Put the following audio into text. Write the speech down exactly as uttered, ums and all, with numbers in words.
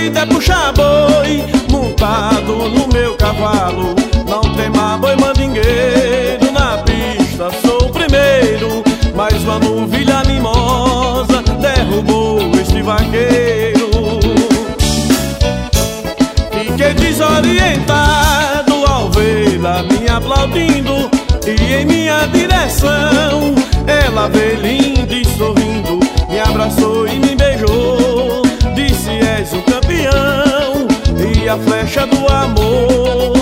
vida é puxar boi, montado no meu cavalo. Não tema boi mandingueiro, na pista sou o primeiro. Mas uma novilha mimosa derrubou este vaqueiro. Fiquei desorientado ao vê-la me aplaudindo, e em minha direção ela veio linda e sorrindo, me abraçou e me beijou, disse: és o campeão e a flecha do amor.